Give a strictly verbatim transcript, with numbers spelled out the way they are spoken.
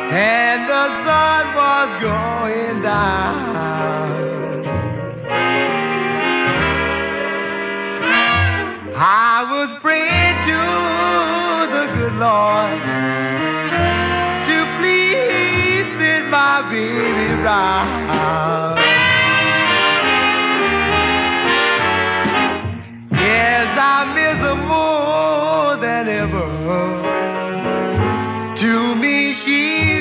and the sun was going down. I was praying to the good Lord to please send my baby round.